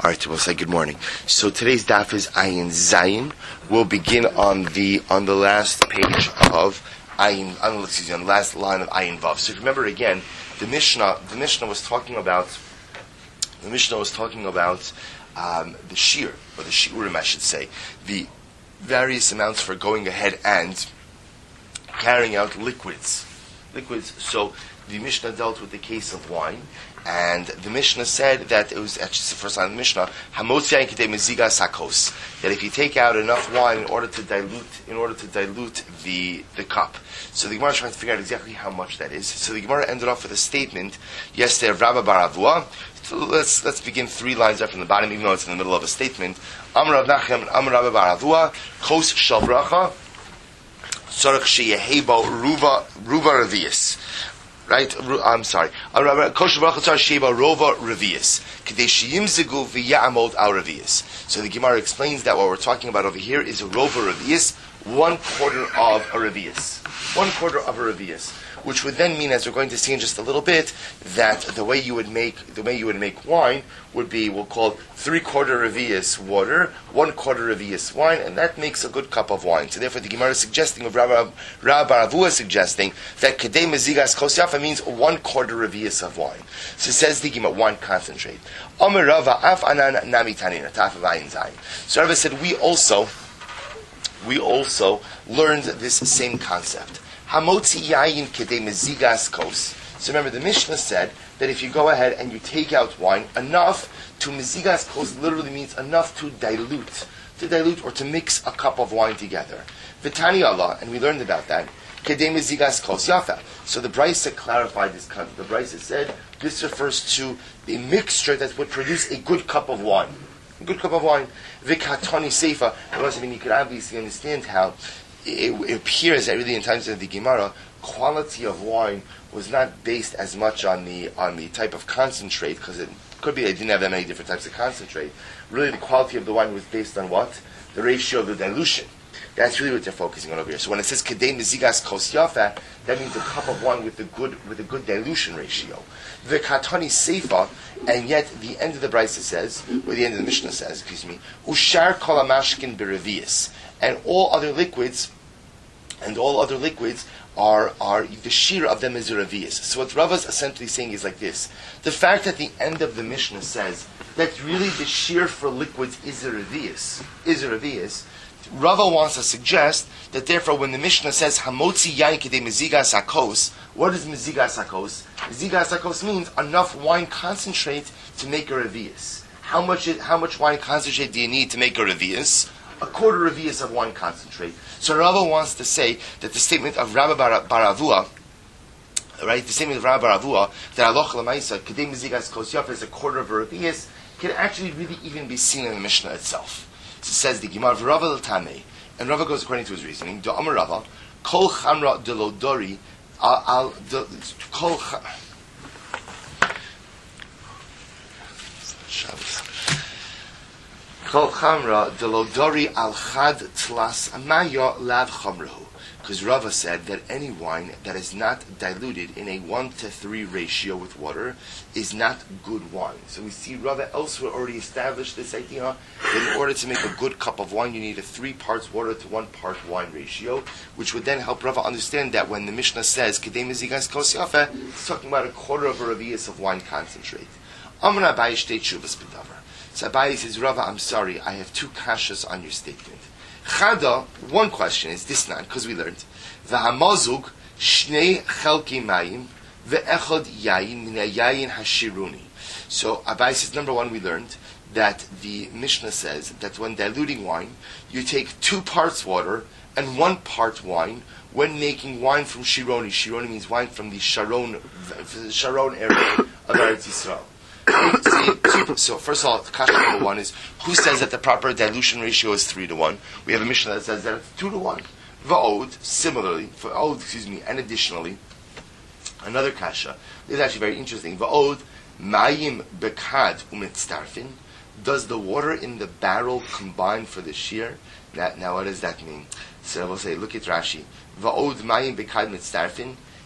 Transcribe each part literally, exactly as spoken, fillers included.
All right, we'll say good morning. So today's daf is Ayin Zayin. We'll begin on the on the last page of Ayin. On, excuse me, on the last line of Ayin Vav. So if you remember again, the Mishnah, the Mishnah was talking about the Mishnah was talking about um, the shir, or the shiurim, I should say, the various amounts for going ahead and carrying out liquids, liquids. So the Mishnah dealt with the case of wine. And the Mishnah said that it was actually the first line of the Mishnah, Hamotziayin kedei meziga sakos, that if you take out enough wine in order to dilute, in order to dilute the the cup. So the Gemara is trying to figure out exactly how much that is. So the Gemara ended off with a statement, yes, there Rabba bar Avua. So let's let's begin three lines up from the bottom, even though it's in the middle of a statement. Amar Rav Nachem, Amar Rabba bar Avua, Kos shel bracha, Tzorich sheyehebo ruva ruva revius. Right? I'm sorry. Kosher bracha tzar sheba rova revius. Kedei sheyimzigu v'ya'amod al revius. So the Gemara explains that what we're talking about over here is a rova revius, one quarter of a revius. One quarter of a revius. Which would then mean, as we're going to see in just a little bit, that the way you would make the way you would make wine would be, we'll call three quarter revius water, one quarter revius wine, and that makes a good cup of wine. So therefore, the Gemara is suggesting, of Rabbi Bar Avua is suggesting that kedei mezigas kos yafa means one quarter revius of wine. So says the Gemara, wine concentrate. Omer Rava af anan nami tanina taf vayin zayin. So Rava said we also we also learned this same concept. Hamotzi yayin kedei mezigas kos. So remember, the Mishnah said that if you go ahead and you take out wine, enough to mezigas kos literally means enough to dilute, to dilute or to mix a cup of wine together. V'tani Allah, and we learned about that. Kedei mezigas kos yafa. So the Brisa clarified this concept. The Brisa said this refers to a mixture that would produce a good cup of wine. A good cup of wine. V'katani seifa. I mean, you could obviously understand how It, it appears that really in times of the Gemara, quality of wine was not based as much on the on the type of concentrate, because it could be they didn't have that many different types of concentrate. Really, the quality of the wine was based on what? The ratio of the dilution. That's really what they're focusing on over here. So when it says kedei mezigas kos yafa, that means a cup of wine with a good with a good dilution ratio. The katani seifa, and yet the end of the Brisa says, or the end of the Mishnah says, excuse me, ushar kol hamashkin berevius, and all other liquids. And all other liquids are are the shear of them is a revius. So what Rava's essentially saying is like this: the fact that the end of the Mishnah says that really the shear for liquids is a revius, is a revius. Rava wants to suggest that therefore, when the Mishnah says hamotzi yain kedei mezigas hakos, what is mezigas hakos? Mezigas hakos means enough wine concentrate to make a revius. How much is, how much wine concentrate do you need to make a revius? A quarter revius of wine concentrate. So Rava wants to say that the statement of Rabbi Bar, Bar Avua, right, the statement of Rabbi Bar Avua, that Aloch Lamaisa, Kedei Mezigas Kos Yafa is a quarter of a revius, can actually really even be seen in the Mishnah itself. So it says the Gemara, Rava L'Tamei, and Rava goes according to his reasoning, Do Amar Rava, Kol Chamra de Lodori, Al, Kol Shabbos. Kol chamra de lodori al chad tlas amaya lav chamrahu. Because Rava said that any wine that is not diluted in a one to three ratio with water is not good wine. So we see Rava elsewhere already established this idea that in order to make a good cup of wine, you need a three parts water to one part wine ratio, which would then help Rava understand that when the Mishnah says kedei mezigas kos yafa, it's talking about a quarter of a revius of wine concentrate. Amar Abaye shtei tshuvas b'davar. So Abaye says, Rava, I'm sorry, I have two kashas on your statement. Chada, one question is this not, because we learned, V'hamazug shnei chelki mayim ve'echod yayin min yayin hashiruni. So Abaye says, number one, we learned that the Mishnah says that when diluting wine, you take two parts water and one part wine when making wine from shironi. Shironi means wine from the Sharon, Sharon area of Eretz Yisrael. So first of all, kasha number one is, who says that the proper dilution ratio is three to one? We have a Mishnah that says that it's two to one. Va'od, similarly, for oh, excuse me, and additionally, another kasha. This is actually very interesting. Va'od, mayim bekad umitztarfin. Does the water in the barrel combine for the shear? Now, now what does that mean? So I will say, look at Rashi. Va'od mayim bekad mitztarfin.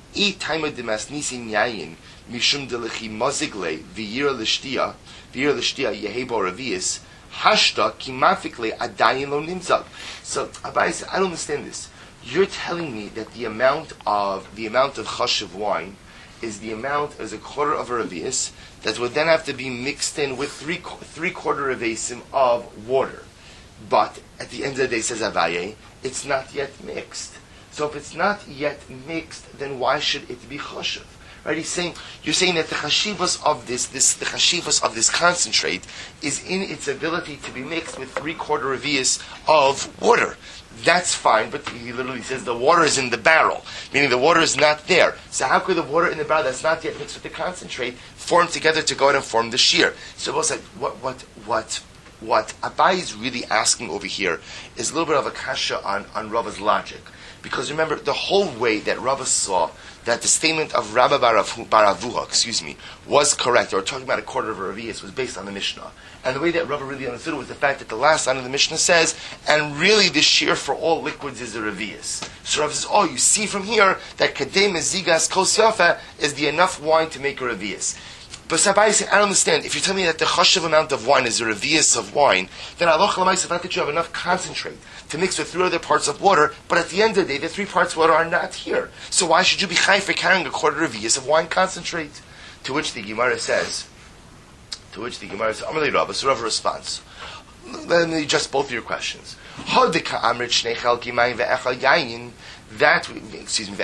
E taima de masnisin yayin mishum de lechi mozigle v'yira l'shtia v'yira l'shtia yehebo revius hashta kimafikle adayin lo nimzag. So Abai said, I don't understand this. You're telling me that the amount of the amount of chashiv wine is the amount as a quarter of a revius that would then have to be mixed in with three three quarter revisim of water. But at the end of the day, says Abaye, it's not yet mixed. So if it's not yet mixed, then why should it be chashiv? Right? He's saying, you're saying that the chashivas of this, this the chashivas of this concentrate is in its ability to be mixed with three quarter revius of water. That's fine, but he literally says the water is in the barrel, meaning the water is not there. So how could the water in the barrel that's not yet mixed with the concentrate form together to go out and form the shear? So what's like, what what what what Abai is really asking over here is a little bit of a kasha on, on Rava's logic. Because remember, the whole way that Rava saw that the statement of Rabba Baravuha, excuse me, was correct, or talking about a quarter of a revius, was based on the Mishnah. And the way that Rava really understood it was the fact that the last line of the Mishnah says, and really the shear for all liquids is a revius. So Rava says, oh, you see from here that Kadeh Mezigas Kos Yafa is the enough wine to make a revius. But Sabai said, I don't understand. If you're telling me that the chashiv amount of wine is a revius of wine, then Allah Chalamayis, the fact that you have enough concentrate to mix with three other parts of water, but at the end of the day, the three parts of water are not here. So why should you be chayv for carrying a quarter revius of wine concentrate? To which the Gemara says, to which the Gemara says, Amalei Rabba, so Rabba responds, let me adjust both of your questions. Hodika amrit shnei chalki mayim ve'echal yayin. That, excuse me,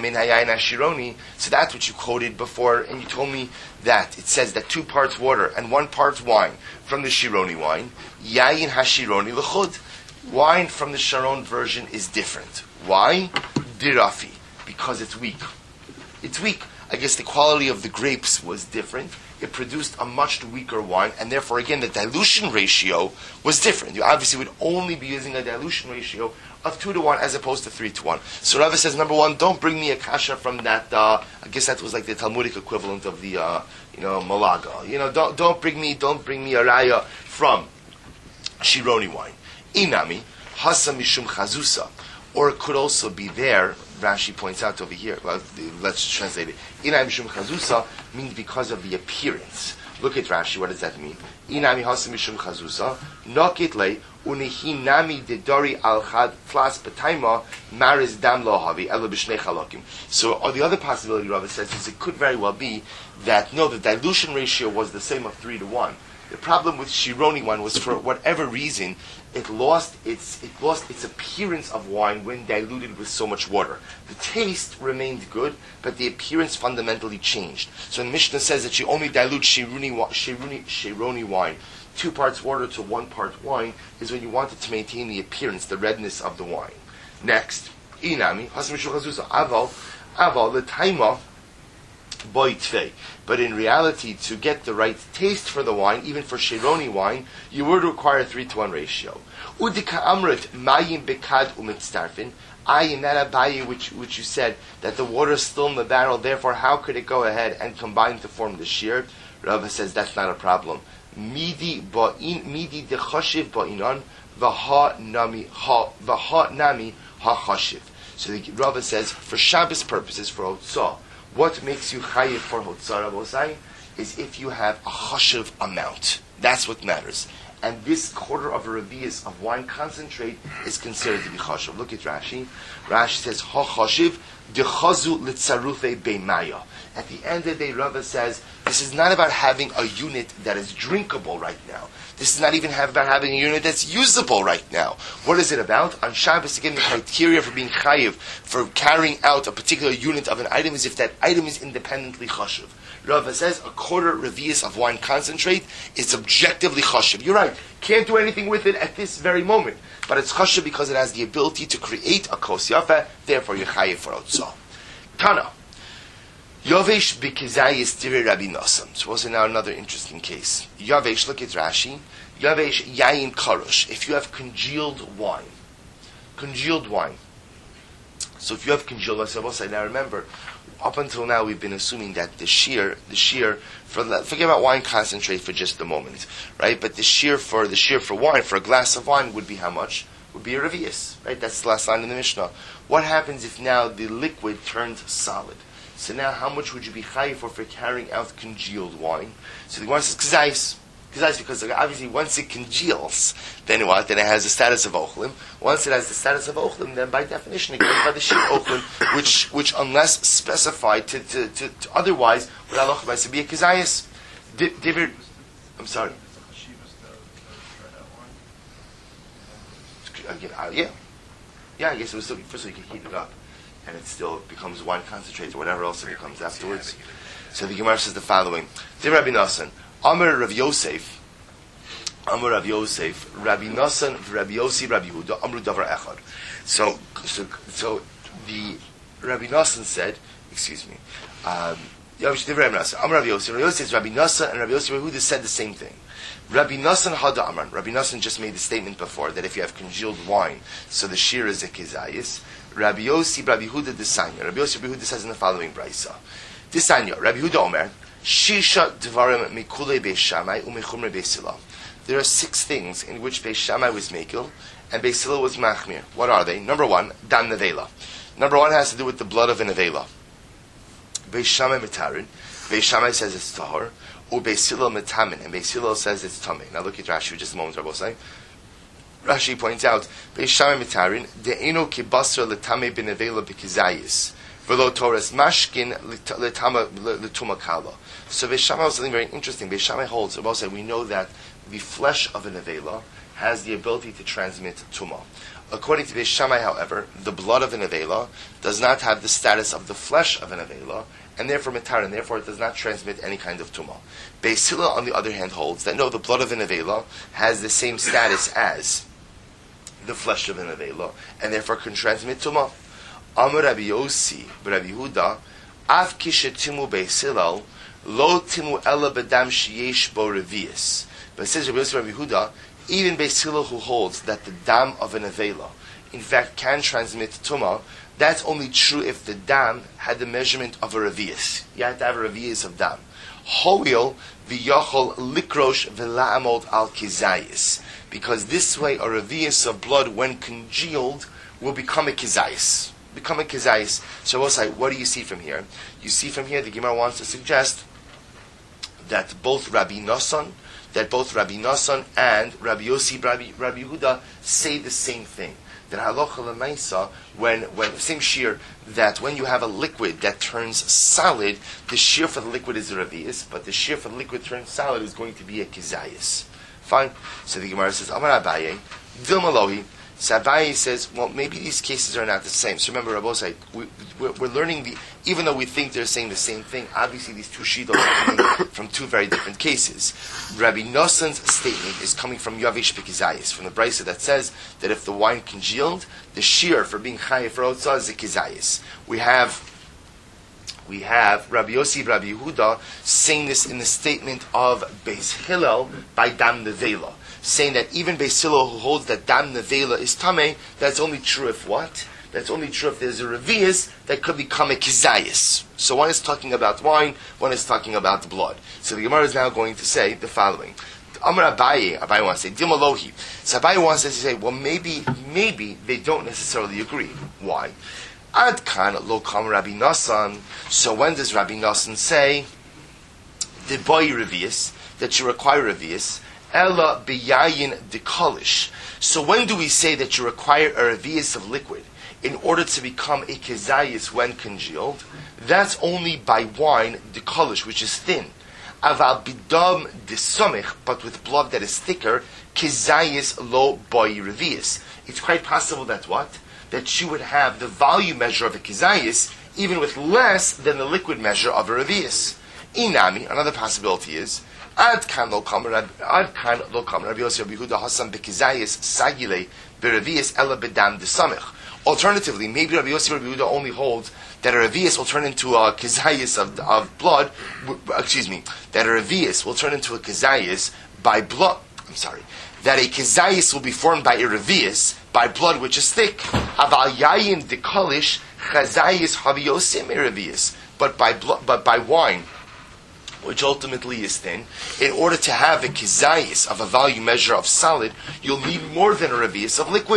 so that's what you quoted before, and you told me that it says that two parts water and one part wine from the Shironi wine. Yayin hashironi l'chud. Wine from the Sharon version is different. Why? Dirafi. Because it's weak. It's weak. I guess the quality of the grapes was different. It produced a much weaker wine, and therefore, again, the dilution ratio was different. You obviously would only be using a dilution ratio of two to one as opposed to three to one. So Rava says, number one, don't bring me a kasha from that. Uh, I guess that was like the Talmudic equivalent of the, uh, you know, Malaga. You know, don't don't bring me don't bring me a raya from Shironi wine. Inami hasa mishum chazusa, or it could also be there. Rashi points out over here. Well, let's translate it. Inami mishum chazusa means because of the appearance. Look at Rashi. What does that mean? Inami hasa mishum chazusa nokit le. Unihinami dedori al chad tlas b'taima maris dam lo havi elo b'shnei chalokim. So, or the other possibility, Rava says, is it could very well be that no, the dilution ratio was the same of three to one. The problem with Shironi wine was, for whatever reason, it lost its it lost its appearance of wine when diluted with so much water. The taste remained good, but the appearance fundamentally changed. So, the Mishnah says that you only dilute Shironi Shironi Shironi wine. Two parts water to one part wine is when you want it to maintain the appearance, the redness of the wine. Next, inami aval aval letaima boy tvei. But in reality, to get the right taste for the wine, even for Shironi wine, you would require a three to one ratio. Udika amrit mayim bekad umitztarfin. Ayin, that abayi which which you said that the water is still in the barrel. Therefore, how could it go ahead and combine to form the shear? Rava says that's not a problem. Midi ba'in midi de chashiv ba'inan v'ha nami ha v'ha nami ha chashiv. So the Rava says for Shabbos purposes, for Hotzah, what makes you chayiv for Hotzah, Rabosai, is if you have a chashiv amount. That's what matters. And this quarter of a revius of wine concentrate is considered to be chashiv. Look at Rashi. Rashi says ha chashiv dechazu litzarufe beimaya. At the end of the day, Rava says, this is not about having a unit that is drinkable right now. This is not even about having a unit that's usable right now. What is it about? On Shabbos, again, the criteria for being chayiv, for carrying out a particular unit of an item, is if that item is independently chashiv. Rava says a quarter revius of wine concentrate is objectively chashiv. You're right. Can't do anything with it at this very moment. But it's chashiv because it has the ability to create a kos yafa, therefore you're chayiv for Hotzah. Tana. Yovesh b'kizayis tiri Rabbi Nosson. So also now another interesting case. Yovesh, look at Rashi. Yovesh yayin karush. If you have congealed wine. Congealed wine. So if you have congealed wine, now remember, up until now we've been assuming that the shear, the shear, for forget about wine concentrate for just a moment, right? But the shear for, the shear for wine, for a glass of wine would be how much? Would be a revius, right? That's the last line in the Mishnah. What happens if now the liquid turns solid? So now, how much would you be chayiv for for carrying out congealed wine? So the Gemara says kizayis. Kizayis because obviously once it congeals, then what? Then it has the status of ochlim. Once it has the status of ochlim, then by definition it goes by the shir ochlim, which which unless specified to to, to, to otherwise would halacha to be a kizayis. Divir, I'm sorry. Again, uh, yeah, yeah. I guess it was still first of all you can heat it up, and it still becomes wine concentrate or whatever else it becomes afterwards. So the Gemara says the following: Dear Rabbi Nassan, Amar Rav Yosef, Amar Rav Yosef, Rabbi Nassan, Rabbi Yossi, Rabbi Yehuda, Amru Davar Echad. So, so, so the Rabbi Nassan said, excuse me, um, Amar Rav Yosef, Rabbi Yosef, Rabbi Nassan, and Rabbi Yossi, Rabbi Yehuda said the same thing. Rabbi Nassan Hada Amran. Rabbi Nassan just made the statement before that if you have congealed wine, so the shear is a kizayis. Rabbi Yossi, Rabbi Yehuda Desanya. Rabbi Yossi, Rabbi Yehuda says in the following brayso. Desanya. Rabbi Yehuda Omer. Shisha Dvarim Mikule Beis Shammai Umechumre Beis Hillel. There are six things in which Beis Shammai was mekil and Beis Hillel was machmir. What are they? Number one, dam nevela. Number one has to do with the blood of a nevela. Beis Shammai mitarin. Beis Shammai says it's tahor. Or Beis Hillel metamin, and Beis Hillel says it's tamei. Now look at Rashi for just a moment, Rabbi Say. Rashi points out, Beis Shammai mitarin, de'eno kibasra letame benevela bekizayis, velo torres mashkin letama letuma kala. So Beis Shammai has something very interesting. Beis Shammai holds, Rabbi Say, we know that the flesh of a nevela has the ability to transmit tuma. According to Beis Shammai, however, the blood of a nevela does not have the status of the flesh of a nevela, and therefore mitar, and therefore it does not transmit any kind of tumah. Beis Hillel, on the other hand, holds that no, the blood of an avela has the same status as the flesh of an avela, and therefore can transmit tumah. Amar Rabbi Yossi, Rabbi Yehuda, Av kishetimu Beis Hillel, lo timu ela bedam sheyesh bo revius. But it says Rabbi Yossi, Rabbi Yehuda, even Beis Hillel who holds that the dam of an avela, in fact, can transmit tumah. That's only true if the dam had the measurement of a revius. You have to have a revius of dam. Hoil v'yachol likrosh v'la'amod al kizayis. Because this way a revius of blood, when congealed, will become a kizayis. Become a kizayis. So we'll say, what do you see from here? You see from here, the Gemara wants to suggest that both Rabbi Nassan, that both Rabbi Nassan and Rabbi Yossi, Rabbi, Rabbi Yehuda say the same thing. That halacha l'maisa, when when same shear, that when you have a liquid that turns solid, the shear for the liquid is a revius, but the shear for the liquid turns solid is going to be a kizayis. Fine. So the Gemara says, Amar Abaye, Dilmalohi. So Abaye says, well, maybe these cases are not the same. So remember, Rabbi said, we, we're, we're learning the, even though we think they're saying the same thing, obviously these two shitos are coming from two very different cases. Rabbi Nassan's statement is coming from Yavish Bekizayis, from the brayso that says that if the wine congealed, the shear for being chayiv for otzah is a kizayis. We have We have Rabbi Yossi, Rabbi Yehuda saying this in the statement of Beis Hillel by Dam Nevela, saying that even Beis Hillel who holds that Dam Nevela is tamei, that's only true if what? That's only true if there's a revius that could become a kizayis. So one is talking about wine, one is talking about blood. So the Gemara is now going to say the following. Amar Abaye, Abaye wants to say, Dimalohi. So Abaye wants to say, well, maybe, maybe they don't necessarily agree. Why? Ad kan lo kam Rabbi Nassan. So when does Rabbi Nassan say the boy revius, that you require revius? Ella biyayin dekolish. So when do we say that you require a revius of liquid in order to become a kezayis when congealed? That's only by wine dekolish, which is thin. Aval bidam desomich, but with blood that is thicker, kezayis lo boy revius. It's quite possible that what? That you would have the volume measure of a kizayis even with less than the liquid measure of a revius. Inami, another possibility is ad kan lo kam ad kan lo kam Rabbi Yossi Rabbi Yehuda Hasan bekizayis sagile berevius ela bedam desamich. Alternatively, maybe Rabbi Yossi Rabbi Yehuda only holds that a revius will turn into a kizayis of, of blood. Excuse me, that a revius will turn into a kizayis by blood. I'm sorry. That a kizayis will be formed by a revius, by blood which is thick. Aval yayin dekolish chazayis haviyosim revius. But by blood, but by wine, which ultimately is thin, in order to have a kizayis of a value measure of solid, you'll need more than a revius of liquid.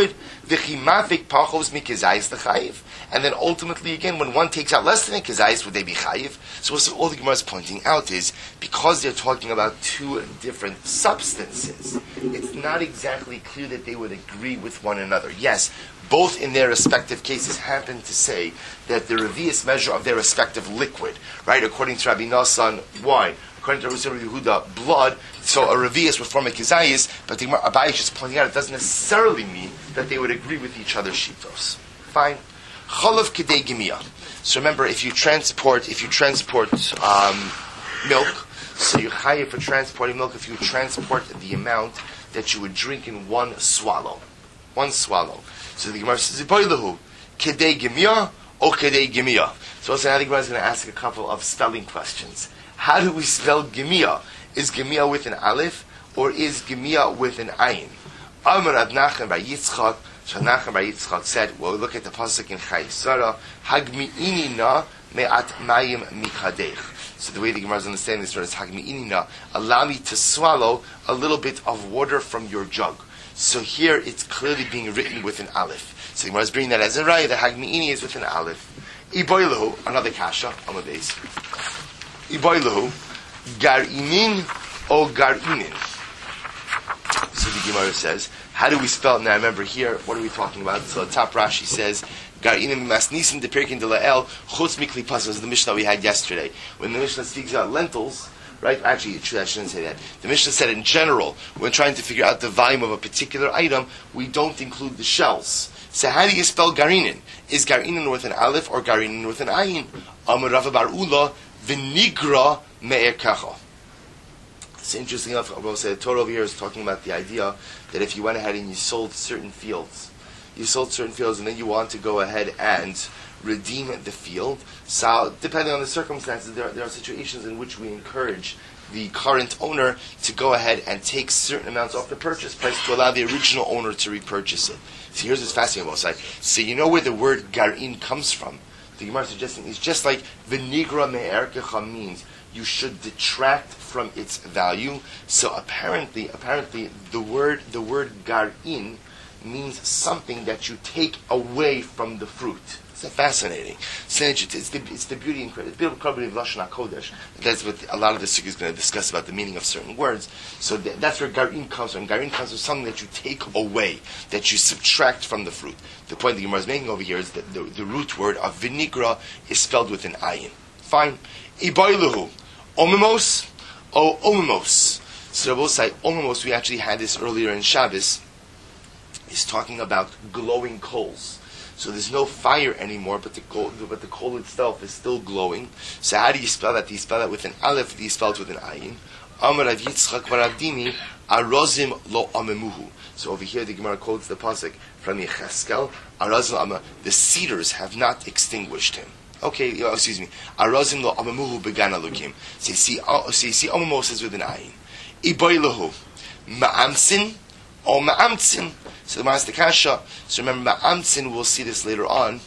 V'chimavik pachos mikizayis l'chayiv. And then ultimately, again, when one takes out less than a kizayis, would they be chayiv? So what all the Gemara is pointing out is, because they're talking about two different substances, it's not exactly clear that they would agree with one another. Yes, both in their respective cases happen to say that the revius measure of their respective liquid, right, according to Rabbi Nassan, wine, according to Rabbi Yehuda, blood, so a revius would form a kizayis, but the Gemara Abaye is just pointing out it doesn't necessarily mean that they would agree with each other's shitos. Fine. Chalav kedei gemia. So remember, if you transport, if you transport um, milk, so you're chayiv for transporting milk if you transport the amount that you would drink in one swallow. One swallow. So the Gemara says, "Ziboilahu kedei gemia or kedei gemia." So also now the Gemara is going to ask a couple of spelling questions. How do we spell gemia? Is gemia with an aleph or is gemia with an ayin? Amar Rav Nachman bar Yitzchak. So Nachman bar Yitzchak said, well, look at the pasuk in Chayei Sarah, Hagmi'ini na me'at mayim mikadech. So the way the Gemara is understanding this word is Hagmi'ini na, allow me to swallow a little bit of water from your jug. So here it's clearly being written with an aleph. So the Gemara is bringing that as a raya, the Hagmi'ini is with an aleph. Iboilahu, another kasha, on the base. Iboilahu, gar'inin or gar'inin. So the Gemara says, how do we spell it? Now remember here, what are we talking about? So the top Rashi says, Gar'inim masnisim de pirkin de la'el chutz mikli pasos, is the Mishnah we had yesterday. When the Mishnah speaks about lentils, right? Actually, I shouldn't say that. The Mishnah said in general, when trying to figure out the volume of a particular item, we don't include the shells. So how do you spell garinin? Is garinin with an aleph or garinin with an ayin? Amar Rava bar Ula, v'nigra me'er kacha. It's interesting enough, I will say, the Torah over here is talking about the idea that if you went ahead and you sold certain fields, you sold certain fields and then you want to go ahead and redeem the field, so depending on the circumstances, there, there are situations in which we encourage the current owner to go ahead and take certain amounts off the purchase price to allow the original owner to repurchase it. So here's what's fascinating about it. So you know where the word garin comes from? The Gemara is suggesting it's just like v'nigra me'erkecha means you should detract from its value. So apparently, apparently, the word the word garin means something that you take away from the fruit. It's fascinating. So it's the, it's the beauty and credit. It's probably of Lashon HaKodesh. That's what a lot of the Sugya is going to discuss about the meaning of certain words. So th- that's where garin comes from. Garin comes from something that you take away, that you subtract from the fruit. The point the Gemara is making over here is that the, the root word of vinigra is spelled with an ayin. Fine. Iboiluhu. Omimos or omimos. So both say omimos. We actually had this earlier in Shabbos. Is talking about glowing coals. So there's no fire anymore, but the coal, but the coal itself is still glowing. So how do you spell that? Do you spell that with an aleph? Do you spell it with an ayin? Amar Rav Yitzchak Varavdini Arozim lo amemuhu. So over here the Gemara quotes the pasuk from Yecheskel. Arozim ama. The cedars have not extinguished him. Okay, oh, excuse me. Arozim lo amemuhu began alukim. So you see, oh, so you see, amemos is with an ayin. Iboilahu ma'amsin or ma'amtzin. So the Master Kasha, so remember, Ma'amtzin, we'll see this later on,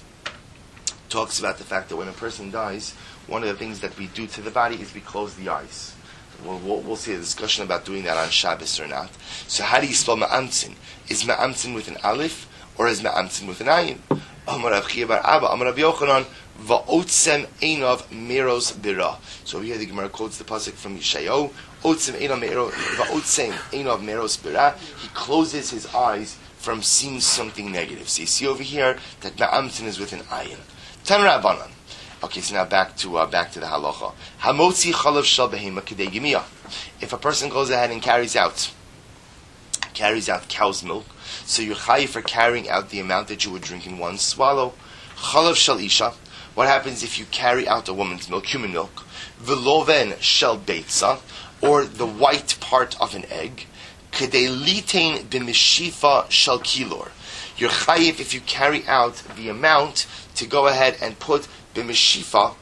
talks about the fact that when a person dies, one of the things that we do to the body is we close the eyes. We'll, we'll, we'll see a discussion about doing that on Shabbos or not. So how do you spell Ma'amtzin? Is Ma'amtzin with an aleph, or is Ma'amtzin with an ayin? Amar Rav Chiya bar Abba, Amar Rav Yochanan, Va'otzem einov meros bira. So over here the Gemara quotes the pasuk from Yeshayahu, Otzem einov meros, Va'otzem einov meros bira. He closes his eyes from seeing something negative. So you see over here that Ma'amtzin is with an ayin. Tan Rabbanan. Okay, so now back to uh, back to the halacha. Hamotzi chalav shel behema kedei gemia. If a person goes ahead and carries out carries out cow's milk, so you're chayiv for carrying out the amount that you would drink in one swallow. Chalav shel isha. What happens if you carry out a woman's milk, human milk? V'loven shel beitza, or the white part of an egg. Kedei litain b'mishifa shel kilor. You're chayiv if you carry out the amount to go ahead and put b'mishifa.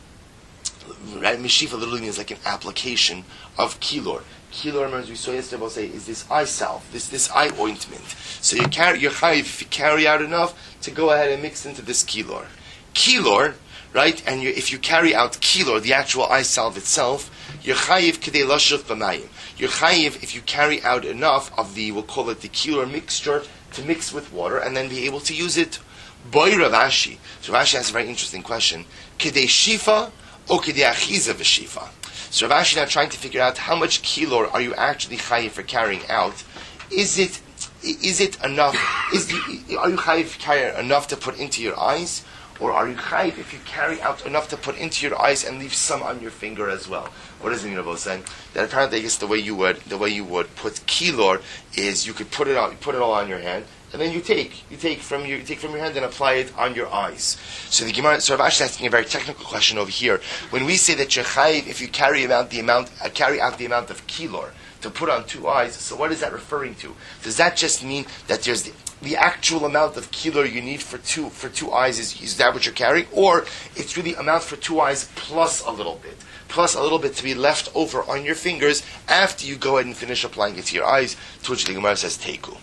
Right, mishifa literally means like an application of kilor. Kilor, as we saw yesterday, we'll say, is this eye salve, this this eye ointment. So you carry, you're chayiv if you carry out enough to go ahead and mix into this kilor. Kilor, right, and you, if you carry out kilor, the actual eye salve itself, you're chayiv kedei lashuf b'mayim. You're chayiv if you carry out enough of the, we'll call it the kilor mixture, to mix with water and then be able to use it. Boy Rav Ashi. So Rav Ashi asks a very interesting question. Kedei shifa or kedei achiza v'shifa? So Rav Ashi now trying to figure out how much kilor are you actually chayiv for carrying out. Is it is it enough? Is the, are you chayiv for carrying enough to put into your eyes? Or are you chayiv if you carry out enough to put into your eyes and leave some on your finger as well? What does it mean about saying that? Apparently, I guess the way you would the way you would put kilor is you could put it out, you put it all on your hand, and then you take you take from your you take from your hand and apply it on your eyes. So the Gemara, so Rav Ashi is asking a very technical question over here. When we say that you're chayiv if you carry out the amount uh, carry out the amount of kilor to put on two eyes, so what is that referring to? Does that just mean that there's the the actual amount of kilor you need for two for two eyes is, is that what you're carrying, or it's really amount for two eyes plus a little bit, plus a little bit to be left over on your fingers after you go ahead and finish applying it to your eyes? To which the Gemara says teiku,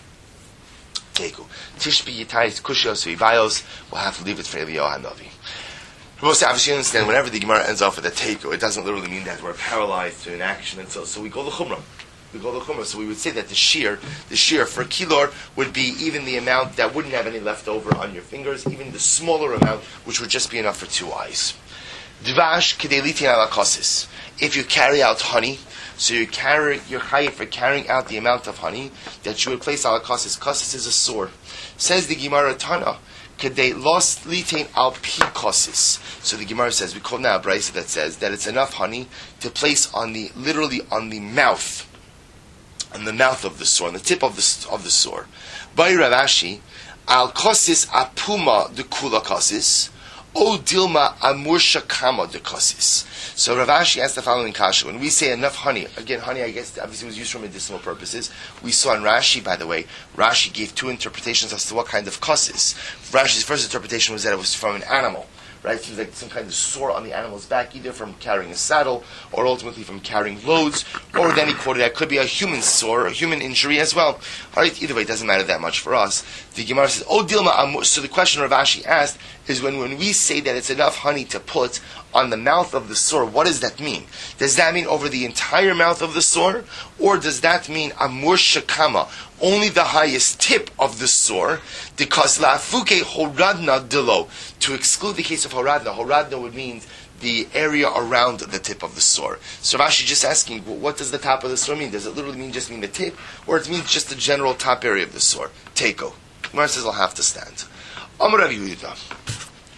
teiku tishbi yitayis kushios v'yibayos. We'll have to leave it for Eliyahu Hanavi. Most obviously understand whenever the Gemara ends off with a teiku, it doesn't literally mean that we're paralyzed to inaction, and so so we go the chumrah. We go the chumrah. So we would say that the shear, the shear for kilor would be even the amount that wouldn't have any left over on your fingers, even the smaller amount, which would just be enough for two eyes. Dvash kedelitin ala kosis. If you carry out honey, so you carry your chayiv for carrying out the amount of honey that you would place ala kosis. Kosis is a sore. Says the Gemara Tana. Kedei los litain al pi kosis. So the Gemara says, we call now a brayso that says that it's enough honey to place on the literally on the mouth. On the mouth of the sore, on the tip of the of the sore. By Rav Ashi, al kosis apuma de kula kosis, o dilma amur shakama de kosis. So Rav Ashi asked the following kasha. When we say enough honey, again, honey, I guess obviously was used for medicinal purposes. We saw in Rashi, by the way, Rashi gave two interpretations as to what kind of kosis. Rashi's first interpretation was that it was from an animal. Right, it seems like some kind of sore on the animal's back, either from carrying a saddle or ultimately from carrying loads. Or then he quoted that could be a human sore, a human injury as well. All right, either way, it doesn't matter that much for us. The Gemara says, "Oh, Dilma Amur." So the question Rav Ashi asked is when when we say that it's enough honey to put on the mouth of the sore, what does that mean? Does that mean over the entire mouth of the sore, or does that mean Amur Shakama, only the highest tip of the sore? Because la'afuke horadna dilo, to exclude the case of horadna. Horadna would mean the area around the tip of the sore. So Rashi just asking, well, what does the top of the sore mean? Does it literally mean just mean the tip, or it means just the general top area of the sore? Teiko. Gemara says I'll have to stand. Amar Rav Yehuda.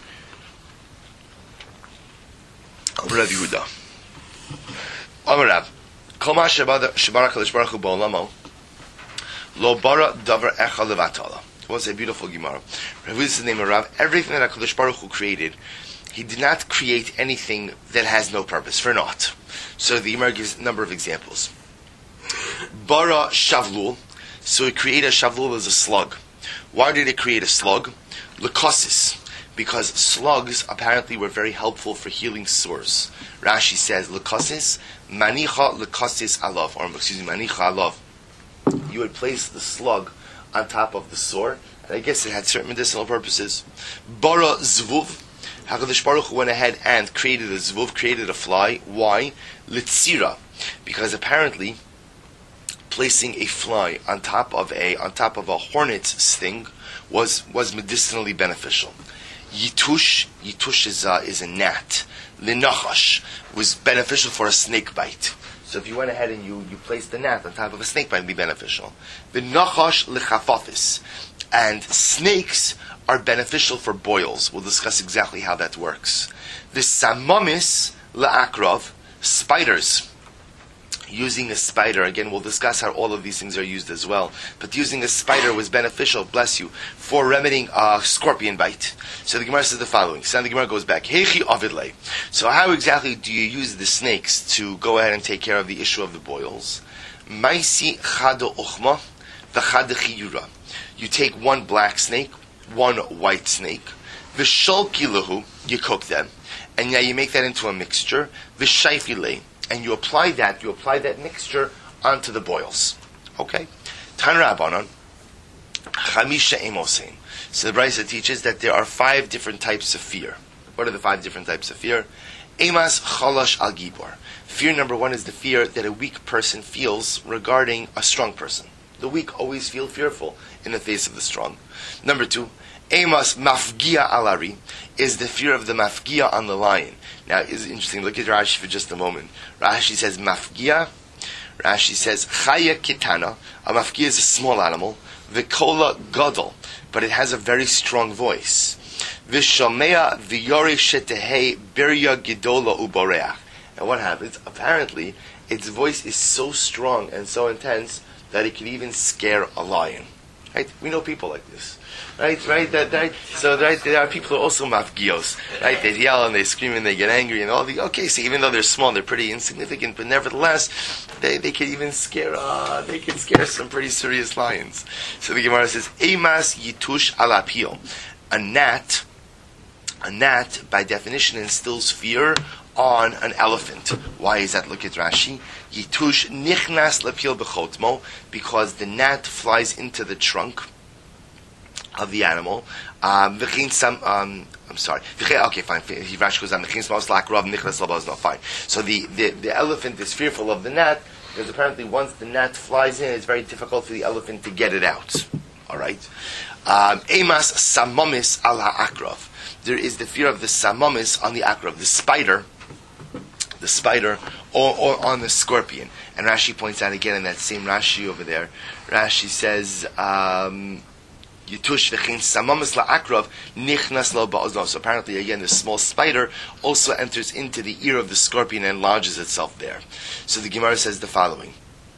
Amar Rav Yehuda. Amar Rav. Kol ma shebara HaKadosh Baruch Hu ba'olamo lo bara davar echad levatala. It was a beautiful Gemara. Rav Yehuda is the name of Rav. Everything that HaKadosh Baruch Hu created, He did not create anything that has no purpose, for naught. So the Gemara gives a number of examples. Bara shavlul. So He created a shavlul as a slug. Why did He create a slug? Lekosis. Because slugs apparently were very helpful for healing sores. Rashi says, lekosis, manicha lekosis alav. Or, excuse me, manicha alav. You would place the slug on top of the sore, and I guess it had certain medicinal purposes. Bara zvuv. HaKadosh Baruch Hu went ahead and created a zvuv, created a fly. Why? Litzira. Because apparently, placing a fly on top of a on top of a hornet's sting was was medicinally beneficial. Yitush, yitush is a, is a gnat. Linachash was beneficial for a snake bite. So if you went ahead and you, you placed the gnat on top of a snake bite, it would be beneficial. V'nachash lechafathis. And snakes are beneficial for boils. We'll discuss exactly how that works. The samamis la'akrav, spiders. Using a spider, again, we'll discuss how all of these things are used as well. But using a spider was beneficial, bless you, for remedying a scorpion bite. So the Gemara says the following. So the Gemara goes back. Heichi avidle. So how exactly do you use the snakes to go ahead and take care of the issue of the boils? Maisi chado uchma, v'chad chiyura. You take one black snake, one white snake. V'sholki lahu, you cook them. And now you make that into a mixture. V'shayfile. And you apply that, you apply that mixture onto the boils. Okay? Tan Rabbanon, Chamisha Emosein. So the Brisa teaches that there are five different types of fear. What are the five different types of fear? Emas Chalash Al Gibor. Fear number one is the fear that a weak person feels regarding a strong person. the weak always feel fearful in the face of the strong. Number two, Amos mafgia alari is the fear of the mafgia on the lion. Now, it's interesting. Look at Rashi for just a moment. Rashi says mafgia. Rashi says chaya kitana. A mafgia is a small animal. V'kola gadol, but it has a very strong voice. V'shomea v'yore shetehei birya gidola uboreach. And what happens? Apparently, its voice is so strong and so intense that it can even scare a lion. Right? We know people like this. Right, right, that, right. So, right, there are people who are also mafgios. Right, they yell and they scream and they get angry and all the. Okay, so even though they're small, they're pretty insignificant, but nevertheless, they they can even scare. Uh, they can scare some pretty serious lions. So the Gemara says, "Emas yitush alapio." A gnat, a gnat, by definition, instills fear on an elephant. Why is that? Look at Rashi. Yitush nichnas lapil bechotmo, because the gnat flies into the trunk of the animal. Um, um, I'm sorry. Okay, fine. Rashi goes on. Fine. So the, the, the elephant is fearful of the gnat because apparently once the gnat flies in, it's very difficult for the elephant to get it out. All right. Emas samomis al ha'akrav. There is the fear of the samomis on the akrav, the spider, the spider, or, or on the scorpion. And Rashi points out again in that same Rashi over there. Rashi says. Um, Yitush v'chein samamis la'akrav nichnas lo ba'ozno. So apparently, again, the small spider also enters into the ear of the scorpion and lodges itself there. So the Gemara says the following: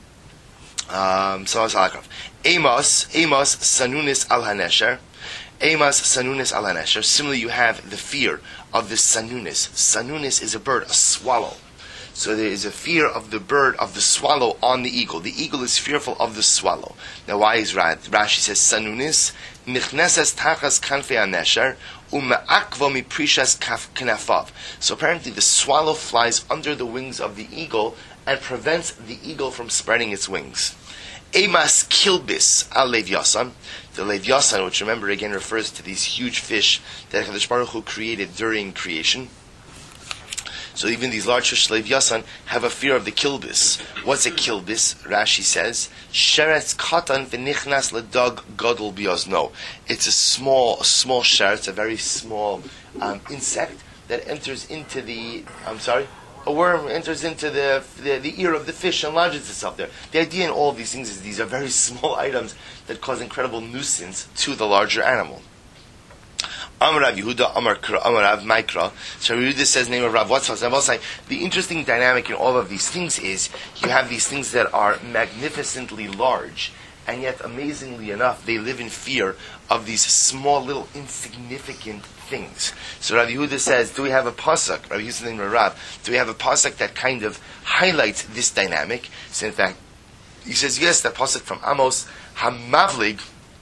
um, Samamis la'akrav, Amos, Amos sanunis al hanesher, Amos sanunis al hanesher. Similarly, you have the fear of the sanunis. Sanunis is a bird, a swallow. So there is a fear of the bird, of the swallow on the eagle. The eagle is fearful of the swallow. Now why is Rad? Rashi says, Sanunis, nichnesas tachas kanfei anesher, u'ma'akvo miprishas knafav. So apparently the swallow flies under the wings of the eagle and prevents the eagle from spreading its wings. Emas kilbis al levyasan. The levyasan, which remember again refers to these huge fish that HaKadosh Baruch Hu created during creation. So even these large fish, levyasan, have a fear of the kilbis. What's a kilbis? Rashi says, sheretz katan v'nichnas ledog gadol biozno. It's a small, a small sheretz, a very small um, insect that enters into the. I'm sorry, a worm enters into the, the the ear of the fish and lodges itself there. The idea in all of these things is these are very small items that cause incredible nuisance to the larger animal. Amar Rav Yehuda, Amar Amar Rav Mikra. So Rav Yehuda says, name of Rav. What's the interesting dynamic in all of these things is you have these things that are magnificently large, and yet amazingly enough, they live in fear of these small, little, insignificant things. So Rav Yehuda says, do we have a pasuk? Rav Yehuda named Rav. Do we have a pasuk that kind of highlights this dynamic? So in fact, he says yes. That pasuk from Amos, Hamavlig,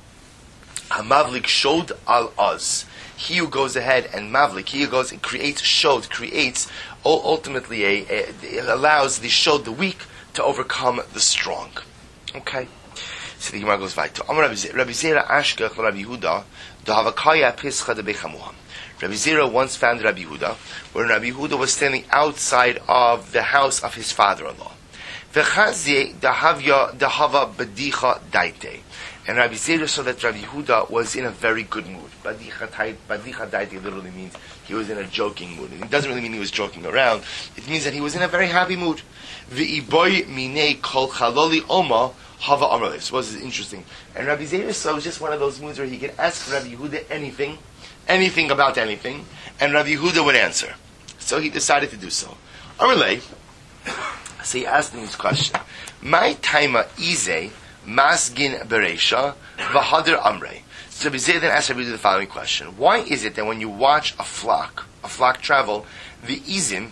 Hamavlig showed al us. He who goes ahead and mavlik, he who goes and creates shod, creates ultimately a, a it allows the shod, the weak, to overcome the strong. Okay, so the Gemara goes weiter. Rabbi Zera Ashkach Rabbi Yehuda, the Havakaya Pischa de Bechamuham. Rabbi Zera once found Rabbi Yehuda, where Rabbi Yehuda was standing outside of the house of his father-in-law. V'chazie dahavya dahava badicha daite. And Rabbi Zera saw that Rabbi Yehuda was in a very good mood. Badicha daite literally means he was in a joking mood. It doesn't really mean he was joking around. It means that he was in a very happy mood. V'iboy minei kol chaloli oma hava amar. This was interesting. And Rabbi Zera saw it was just one of those moods where he could ask Rabbi Yehuda anything, anything about anything, and Rabbi Yehuda would answer. So he decided to do so. Amalei, so he asked him this question. My taima ize masgin bereisha v'hader amrei. So Rabbi Zera then asked Rabbi Yehuda the following question. Why is it that when you watch a flock, a flock travel, the izim,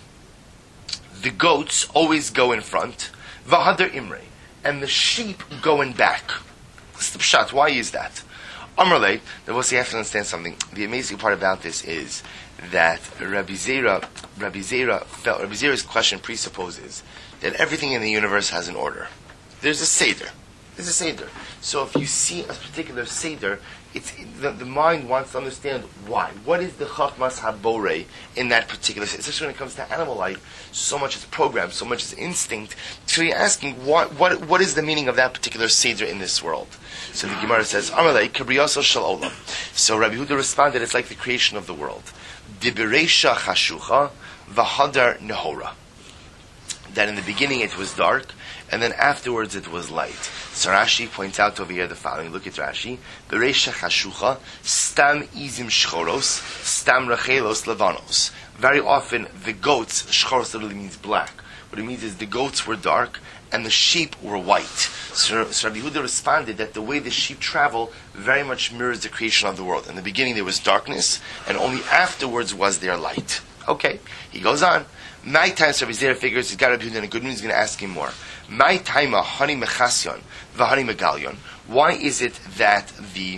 the goats always go in front, v'hader imrei, and the sheep go in back? What's the pshat? Why is that? Amrei, then we'll see, you have to understand something. The amazing part about this is that Rabbi Zera, Rabbi Zera felt, Rabbi Zera's question presupposes that everything in the universe has an order. There's a seder. There's a Seder. So if you see a particular Seder, it's the, the mind wants to understand why. What is the Chachmas HaBorei in that particular Seder? Especially when it comes to animal life, so much is programmed, so much is instinct. So you're asking, what, what, what is the meaning of that particular Seder in this world? So the Gemara says, Amalei, Kibriyaso Shel Olam. So Rabbi Yehuda responded, it's like the creation of the world. Dibereisha Chashucha, V'hadar Nehora. That in the beginning it was dark, and then afterwards it was light. So Rashi points out over here the following. Look at Rashi. Bereisha chashucha, stam izim shchoros, stam rachelos levanos. Very often the goats, shchoros literally means black. What it means is the goats were dark and the sheep were white. So, so Rabbi Yehuda responded that the way the sheep travel very much mirrors the creation of the world. In the beginning there was darkness, and only afterwards was there light. Okay, he goes on. My time, so Rabbi Zera figures he's got Rabbi Yehuda in a good mood, he's going to ask him more. My time, honey mechasyon, v'honey megalyon. Why is it that the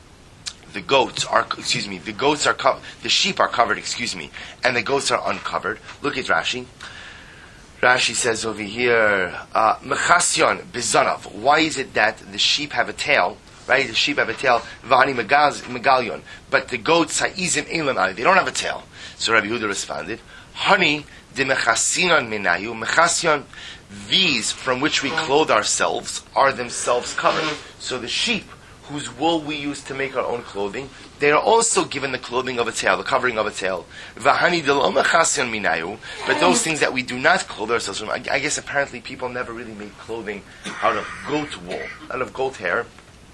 the goats are, excuse me, the goats are co- the sheep are covered, excuse me, and the goats are uncovered? Look at Rashi. Rashi says over here, uh, mechasyon bezanav. Why is it that the sheep have a tail? Right, the sheep have a tail, v'honey megalyon, but the goats ha'izim elam ali, they don't have a tail. So Rabbi Yehuda responded, honey de mechasinon minayu mechasyon. These from which we clothe ourselves are themselves covered. So the sheep, whose wool we use to make our own clothing, they are also given the clothing of a tail, the covering of a tail. V'hani de lo mechasyon minayu. But those things that we do not clothe ourselves from, I, I guess apparently people never really made clothing out of goat wool, out of goat hair.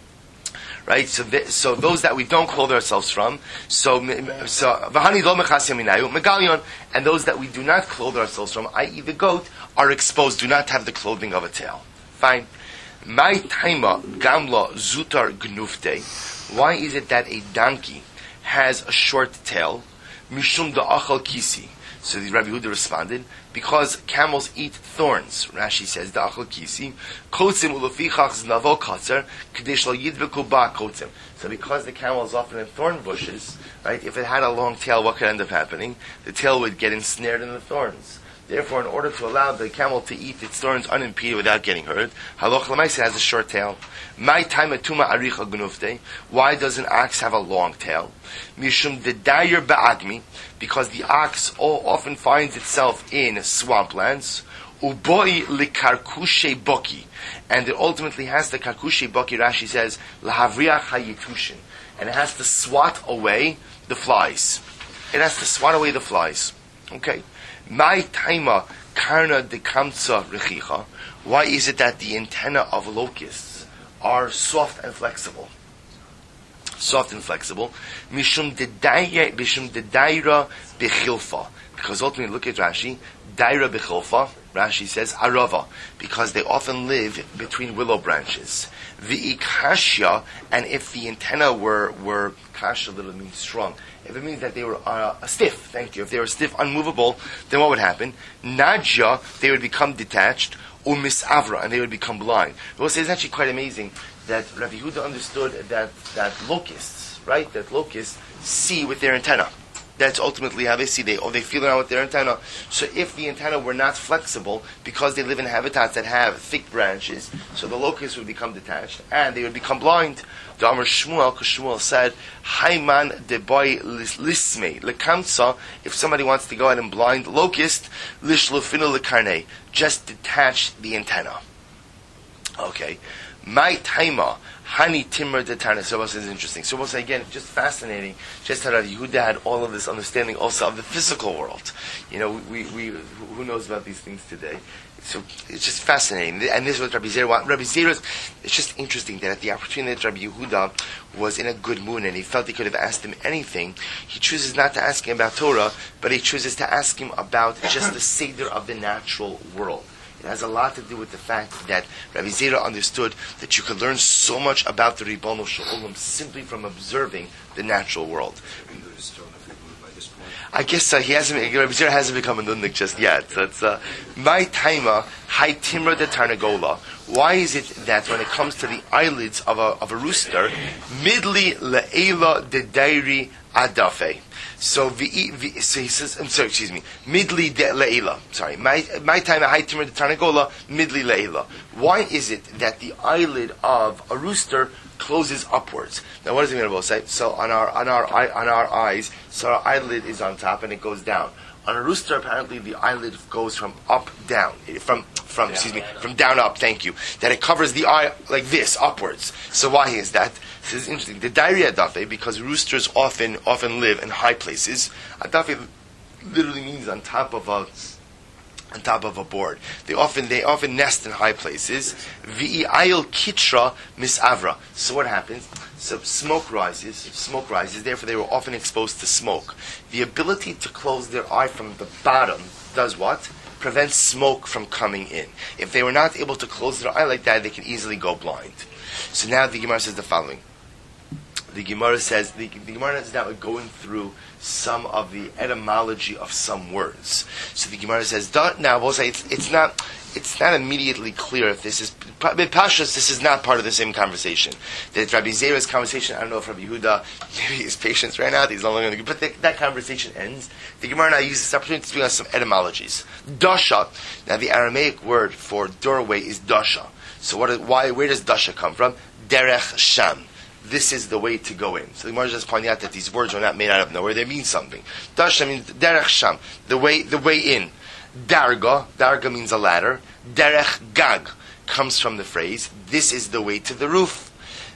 Right, so th- so those that we don't clothe ourselves from, so so v'hani lo mechasyon minayu megalyon, and those that we do not clothe ourselves from, that is, the goat, are exposed, do not have the clothing of a tail. Fine. My taima gamla zutar gnufte. Why is it that a donkey has a short tail? Mishum da'achal kisi. So the Rabbi Yehuda responded, because camels eat thorns. Rashi says, da'achal kisi. Kotzim ulafichach znavo katzer, kadesh lo yidveku ba kotzim. So because the camel is often in thorn bushes, right, if it had a long tail, what could end up happening? The tail would get ensnared in the thorns. Therefore, in order to allow the camel to eat its thorns unimpeded without getting hurt, haloch l'maisa has a short tail. My time atuma aricha gnufte. Why does an ox have a long tail? Mishum dedayer ba'agmi, because the ox all often finds itself in swamplands. Uboi likarkushe boki, and it ultimately has the karkushe boki. Rashi says lahavriach hayitushin, and it has to swat away the flies. It has to swat away the flies. Okay. My taima karna de kamtsa rechicha. Why is it that the antenna of locusts are soft and flexible? Soft and flexible. Mishum dedaira, mishum dedaira bechilfa. Because ultimately, look at Rashi. Daira bechilfa. Rashi says arava, because they often live between willow branches. The ikashya, and if the antenna were were kasha, literally means strong. If it means that they were uh, stiff, thank you. If they were stiff, unmovable, then what would happen? Najya, they would become detached, or misavra, and they would become blind. We'll say it's actually quite amazing that Rabbi Yehuda understood that that locusts, right, that locusts see with their antenna. That's ultimately how they see. They or they feel around with their antenna. So if the antenna were not flexible, because they live in habitats that have thick branches, so the locusts would become detached and they would become blind. The Amar Shmuel, because Shmuel said, "Hayman deboy lisme lekamsa." If somebody wants to go out and blind locust, lishlufinu lekarne, just detach the antenna. Okay, my taima. Hani Timur de Tana. So this is interesting. So we'll say again, just fascinating, just how Rabbi Yehuda had all of this understanding also of the physical world. You know, we, we who knows about these things today? So it's just fascinating. And this is what Rabbi Zera wants. Rabbi Zera, it's just interesting that at the opportunity that Rabbi Yehuda was in a good mood and he felt he could have asked him anything, he chooses not to ask him about Torah, but he chooses to ask him about just the Seder of the natural world. It has a lot to do with the fact that Rabbi Zera understood that you could learn so much about the Ribono Shel Olam simply from observing the natural world. I guess uh, he hasn't. Rabbi Zera hasn't become a nudnik just yet. So it's my taima high timra de tarnagola. Why is it that when it comes to the eyelids of a of a rooster, midli le'ela de dairi adafe. So vi, vi, so he says, I'm sorry, excuse me, midli de leila. Sorry, my my time at high timur de tarnagola, midli leila. Why is it that the eyelid of a rooster closes upwards? Now, what does it mean about say? So on our on our eye, on our eyes, so our eyelid is on top and it goes down. On a rooster, apparently, the eyelid goes from up down, from from excuse me, from down up. Thank you. That it covers the eye like this, upwards. So why is that? This is interesting. The diarrhea adafe, because roosters often often live in high places. Adafe literally means on top of a on top of a board. They often they often nest in high places. V'iyayil kitra misavra. So what happens? So smoke rises. Smoke rises. Therefore, they were often exposed to smoke. The ability to close their eye from the bottom does what? Prevents smoke from coming in. If they were not able to close their eye like that, they could easily go blind. So now the Gemara says the following. The Gemara says the, the Gemara is now going through some of the etymology of some words. So the Gemara says now we'll say it's, it's not it's not immediately clear if this is Pashas. This is not part of the same conversation. That Rabbi Zera's conversation. I don't know if Rabbi Yehuda maybe his patience ran out. He's no longer going to. But the, that conversation ends. The Gemara now uses this opportunity to speak on some etymologies. Dasha. Now the Aramaic word for doorway is dasha. So what? Why? Where does dasha come from? Derech sham. This is the way to go in. So the Gemara is just pointing out that these words are not made out of nowhere. They mean something. Dasha means derech sham, the way, the way in. Darga, darga means a ladder. Derech gag comes from the phrase, this is the way to the roof.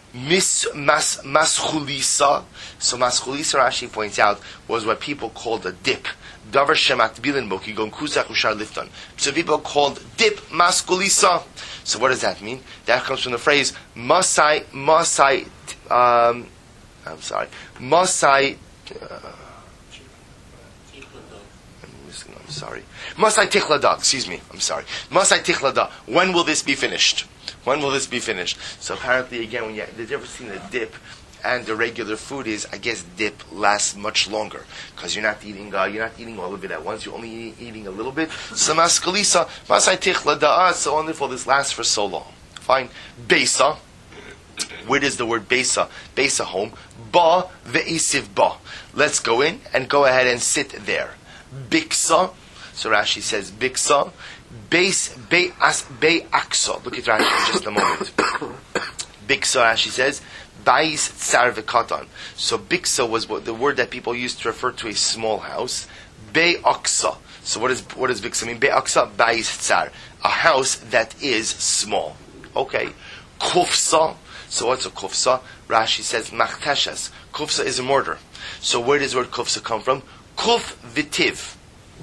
Mis mas maschulisa. So maschulisa, Rashi points out, was what people called a dip. Davar shemat bilin boki gon kuzak ushar lifton. So people called dip maskulisa. So what does that mean? That comes from the phrase masai masai. Um, I'm sorry, masai. Uh, I'm sorry, masai tichlada. Excuse me. I'm sorry, masai tichlada. When will this be finished? When will this be finished? So apparently, again, when you the difference between a dip and the regular food is, I guess, dip lasts much longer because you're not eating, uh, you're not eating all of it at once. You're only eating, eating a little bit. So maskalisa, masai tichla da'a. So wonderful. This lasts for so long. Fine. Besa. Where does the word besa? Besa home. Ba ve'isiv ba. Let's go in and go ahead and sit there. Biksa. So Rashi says biksa. Beis be'as be'aksa. Look at Rashi in just a moment. Biksa, Rashi says. Bais tsar v'katan. So biksa was what, the word that people used to refer to a small house. Be'aksa. So what is what does biksa mean? Be'aksa, bais tsar. A house that is small. Okay. Kufsa. So what's a kufsa? Rashi says machteshas. Kufsa is a mortar. So where does the word kufsa come from? Kuf vitiv.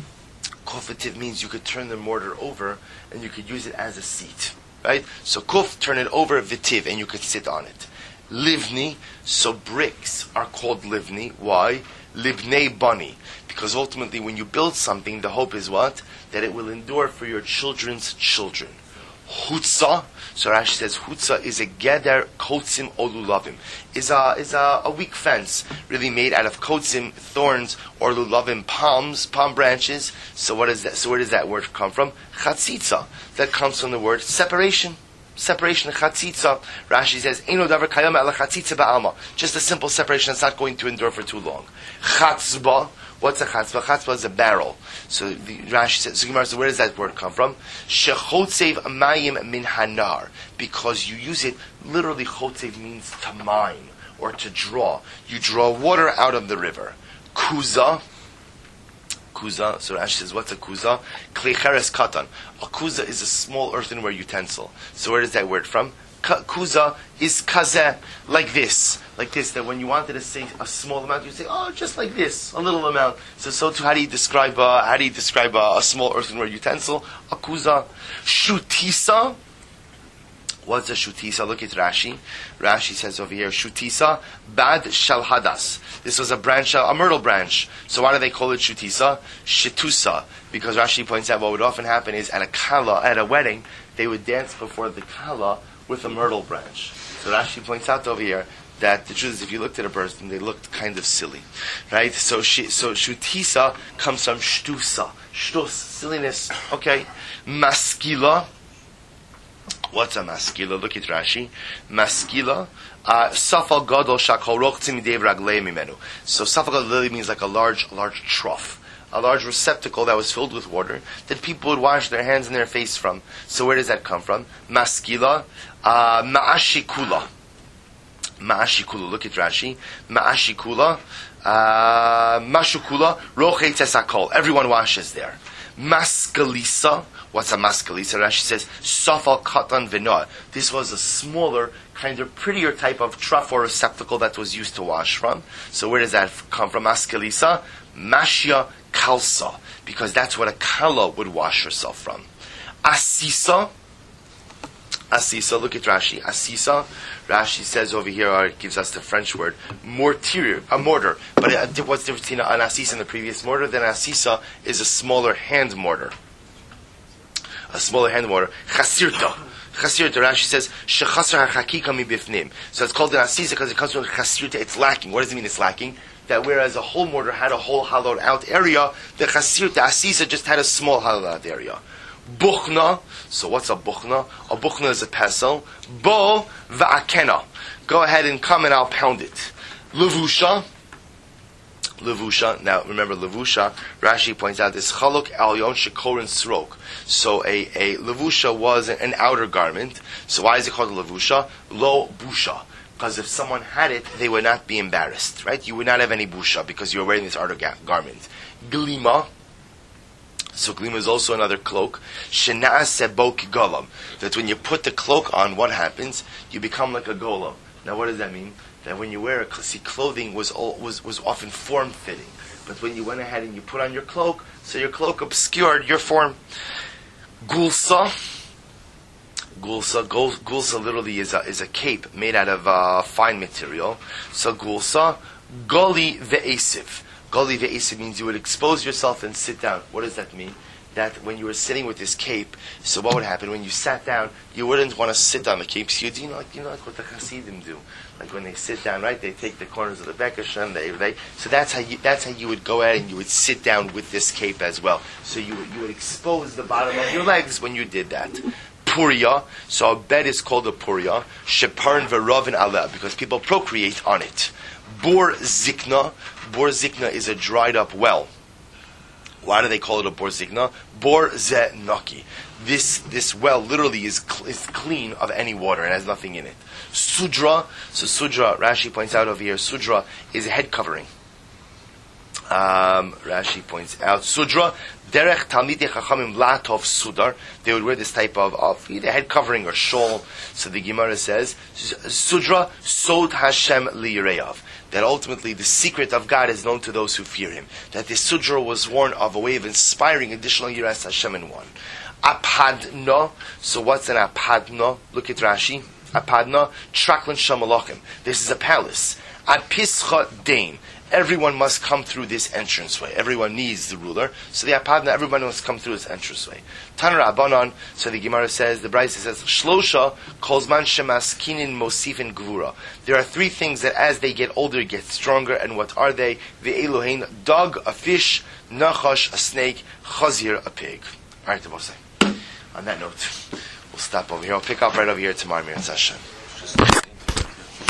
Kuf vitiv means you could turn the mortar over and you could use it as a seat. Right? So kuf, turn it over, vitiv, and you could sit on it. Livni, so bricks are called livni. Why? Libnei bani. Because ultimately when you build something, the hope is what? That it will endure for your children's children. Hutza, so Rashi says hutza is a geder kotzim olulavim. Is a is a, a weak fence, really made out of kotzim, thorns, or lulavim, palms, palm branches. So what is that? So where does that word come from? Chatzitza. That comes from the word separation. Separation, chatzitza. Rashi says, Eino davar kayam ala chatzitza ba'alma. Just a simple separation that's not going to endure for too long. Chatzba. What's a chatzba? Chatzba is a barrel. So the Rashi says, so Gemara says, where does that word come from? Shechotzev mayim min hanar. Because you use it, literally chotzev means to mine, or to draw. You draw water out of the river. Kuza. Kuza. So Rashi says, what's a kuza? Klecheres katan. A kuza is a small earthenware utensil. So where does that word from? Kuza is kazeh, like this. Like this, that when you wanted to say a small amount, you say, oh, just like this, a little amount. So, so too, how do you describe, uh, how do you describe uh, a small earthenware utensil? A kuza. Shutisa. What's a shutisa? Look at Rashi. Rashi says over here, shutisa, bad shalhadas. This was a branch, a myrtle branch. So why do they call it shutisa? Shitusa. Because Rashi points out what would often happen is at a kala, at a wedding, they would dance before the kala with a myrtle branch. So Rashi points out over here that the truth is, if you looked at a person, they looked kind of silly, right? So she, so shutisa comes from shtusa, shtus, silliness. Okay, maskila. What's a maskila? Look at Rashi. Maskila, safal gadol shakol rochtzim midev raglei mimenu. So safal gadol literally means like a large, a large trough, a large receptacle that was filled with water that people would wash their hands and their face from. So where does that come from? Maskila, uh, ma'ashikula. Ma'ashikula. Look at Rashi. Ma'ashikula, uh, mashukula, rochei tesakol. Everyone washes there. Maskalisa. What's a maskalisa? Rashi says, safal katan v'noah. This was a smaller, kind of prettier type of trough or receptacle that was used to wash from. So where does that come from? Maskalisa, mashia kalsa, because that's what a kala would wash herself from. Asisa, asisa. Look at Rashi. Asisa. Rashi says over here, or it gives us the French word, mortier, a mortar. But uh, what's the difference between an asisa and the previous mortar? Then asisa is a smaller hand mortar. A smaller hand mortar. Chasirta. Chasirta, Rashi says, shechasar hachakika mi bifnim. So it's called an asisa because it comes from chasirta, it's lacking. What does it mean it's lacking? That whereas a whole mortar had a whole hollowed out area, the chasirta, asisa, just had a small hollowed out area. Buchna. So what's a buchna? A buchna is a pestle. Bo va'akena. Go ahead and come and I'll pound it. Levusha. Levusha. Now remember Levusha, Rashi points out this chaluk alyon shekorin srok. So a, a Levusha was an, an outer garment. So why is it called a Levusha? Lo busha. Because if someone had it, they would not be embarrassed, right? You would not have any busha because you were wearing this outer ga- garment. Glima. So glima is also another cloak. Shena'aseh bo kigolam. That when you put the cloak on, what happens? You become like a golem. Now what does that mean? That when you wear a, see, clothing was all, was was often form fitting, but when you went ahead and you put on your cloak, so your cloak obscured your form. Gulsa, gulsa, gul, gulsa literally is a is a cape made out of uh, fine material. So gulsa, goli ve'esiv. Goli ve'esiv means you would expose yourself and sit down. What does that mean? That when you were sitting with this cape, so what would happen when you sat down? You wouldn't want to sit on the cape. So you do, you know, like you know, like what the Hasidim do. Like when they sit down, right? They take the corners of the bekashan. They, they. So that's how you. That's how you would go ahead and you would sit down with this cape as well. So you would, you would expose the bottom of your legs when you did that. Puria. So a bed is called a puria. Sheparin v'rovin aleh, because people procreate on it. Bor zikna. Bor zikna is a dried up well. Why do they call it a bor zikna? Bor ze naki. This this well literally is cl- is clean of any water and has nothing in it. Sudra. So sudra, Rashi points out over here, sudra is a head covering. Um, Rashi points out sudra. Derech talmidei chachamim latov sudar. They would wear this type of, of either head covering or shawl. So the Gemara says sudra sod Hashem liyireyav. That ultimately the secret of God is known to those who fear Him. That this sudra was worn of a way of inspiring additional yiras Hashem in one. Apadna. So what's an apadna? Look at Rashi. Apadna. Traklan shamalachim. This is a palace. Apischa dain. Everyone must come through this entranceway. Everyone needs the ruler. So the apadna, everyone must come through this entranceway. Tanra Abanon, so the Gemara says, the Brisa says, Shlosha kolzman shemaskinin mosifin gvura. There are three things that as they get older get stronger, and what are they? The Elohein, dog, a fish, nachash, a snake, chazir, a pig. Alright, Tabosai. On that note, we'll stop over here. I'll pick up right over here tomorrow, Mir Hashem.